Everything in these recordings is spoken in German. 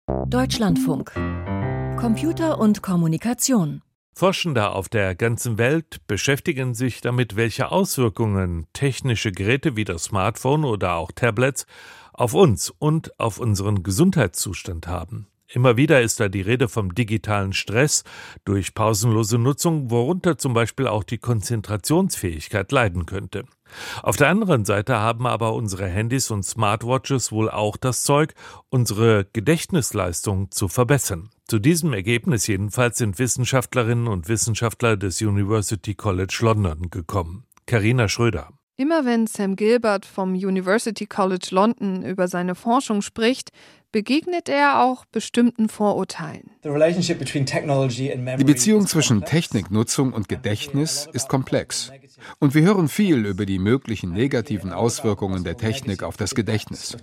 Deutschlandfunk. Computer und Kommunikation. Forschende auf der ganzen Welt beschäftigen sich damit, welche Auswirkungen technische Geräte wie das Smartphone oder auch Tablets auf uns und auf unseren Gesundheitszustand haben. Immer wieder ist da die Rede vom digitalen Stress durch pausenlose Nutzung, worunter zum Beispiel auch die Konzentrationsfähigkeit leiden könnte. Auf der anderen Seite haben aber unsere Handys und Smartwatches wohl auch das Zeug, unsere Gedächtnisleistung zu verbessern. Zu diesem Ergebnis jedenfalls sind Wissenschaftlerinnen und Wissenschaftler des University College London gekommen. Carina Schröder. Immer wenn Sam Gilbert vom University College London über seine Forschung spricht, begegnet er auch bestimmten Vorurteilen. Die Beziehung zwischen Techniknutzung und Gedächtnis ist komplex. Und wir hören viel über die möglichen negativen Auswirkungen der Technik auf das Gedächtnis.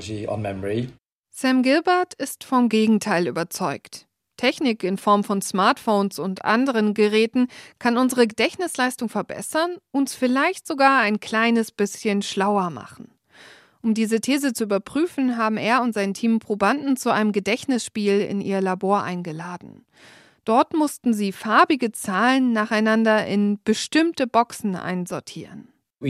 Sam Gilbert ist vom Gegenteil überzeugt. Technik in Form von Smartphones und anderen Geräten kann unsere Gedächtnisleistung verbessern, uns vielleicht sogar ein kleines bisschen schlauer machen. Um diese These zu überprüfen, haben er und sein Team Probanden zu einem Gedächtnisspiel in ihr Labor eingeladen. Dort mussten sie farbige Zahlen nacheinander in bestimmte Boxen einsortieren.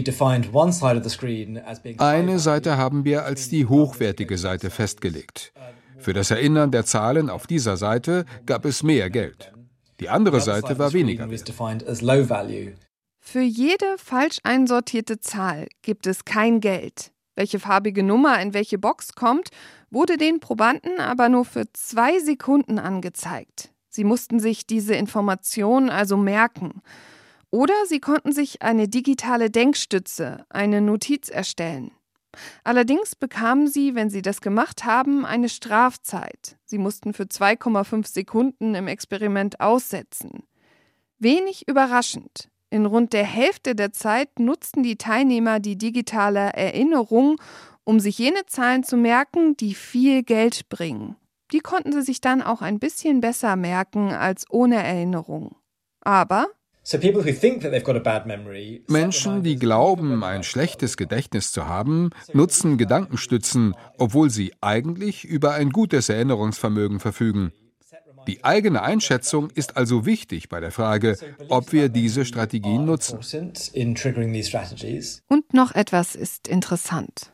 Eine Seite haben wir als die hochwertige Seite festgelegt. Für das Erinnern der Zahlen auf dieser Seite gab es mehr Geld. Die andere Seite war weniger wert. Für jede falsch einsortierte Zahl gibt es kein Geld. Welche farbige Nummer in welche Box kommt, wurde den Probanden aber nur für 2 Sekunden angezeigt. Sie mussten sich diese Information also merken. Oder sie konnten sich eine digitale Denkstütze, eine Notiz erstellen. Allerdings bekamen sie, wenn sie das gemacht haben, eine Strafzeit. Sie mussten für 2,5 Sekunden im Experiment aussetzen. Wenig überraschend. In rund der Hälfte der Zeit nutzten die Teilnehmer die digitale Erinnerung, um sich jene Zahlen zu merken, die viel Geld bringen. Die konnten sie sich dann auch ein bisschen besser merken als ohne Erinnerung. Aber Menschen, die glauben, ein schlechtes Gedächtnis zu haben, nutzen Gedankenstützen, obwohl sie eigentlich über ein gutes Erinnerungsvermögen verfügen. Die eigene Einschätzung ist also wichtig bei der Frage, ob wir diese Strategien nutzen. Und noch etwas ist interessant.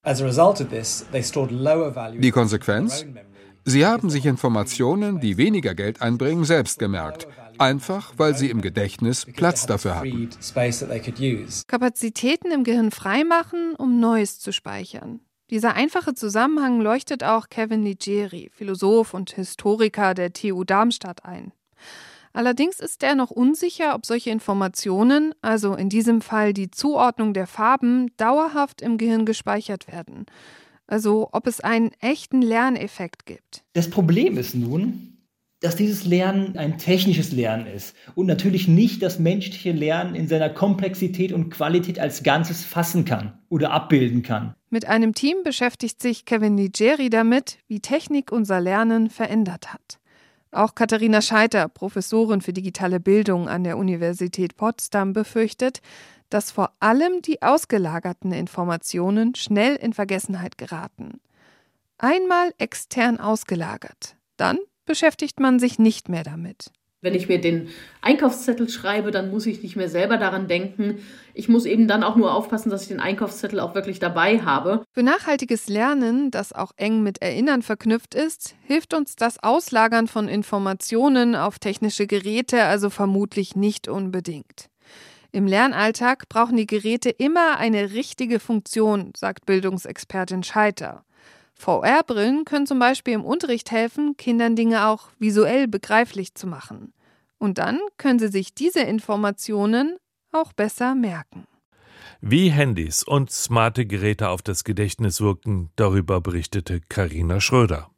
Die Konsequenz? Sie haben sich Informationen, die weniger Geld einbringen, selbst gemerkt. Einfach, weil sie im Gedächtnis Platz dafür hatten. Kapazitäten im Gehirn freimachen, um Neues zu speichern. Dieser einfache Zusammenhang leuchtet auch Kevin Ligieri, Philosoph und Historiker der TU Darmstadt, ein. Allerdings ist er noch unsicher, ob solche Informationen, also in diesem Fall die Zuordnung der Farben, dauerhaft im Gehirn gespeichert werden. Also ob es einen echten Lerneffekt gibt. Das Problem ist nun, dass dieses Lernen ein technisches Lernen ist und natürlich nicht das menschliche Lernen in seiner Komplexität und Qualität als Ganzes fassen kann oder abbilden kann. Mit einem Team beschäftigt sich Kevin Ligieri damit, wie Technik unser Lernen verändert hat. Auch Katharina Scheiter, Professorin für digitale Bildung an der Universität Potsdam, befürchtet, dass vor allem die ausgelagerten Informationen schnell in Vergessenheit geraten. Einmal extern ausgelagert, dann beschäftigt man sich nicht mehr damit. Wenn ich mir den Einkaufszettel schreibe, dann muss ich nicht mehr selber daran denken. Ich muss eben dann auch nur aufpassen, dass ich den Einkaufszettel auch wirklich dabei habe. Für nachhaltiges Lernen, das auch eng mit Erinnern verknüpft ist, hilft uns das Auslagern von Informationen auf technische Geräte also vermutlich nicht unbedingt. Im Lernalltag brauchen die Geräte immer eine richtige Funktion, sagt Bildungsexpertin Scheiter. VR-Brillen können zum Beispiel im Unterricht helfen, Kindern Dinge auch visuell begreiflich zu machen. Und dann können sie sich diese Informationen auch besser merken. Wie Handys und smarte Geräte auf das Gedächtnis wirken, darüber berichtete Carina Schröder.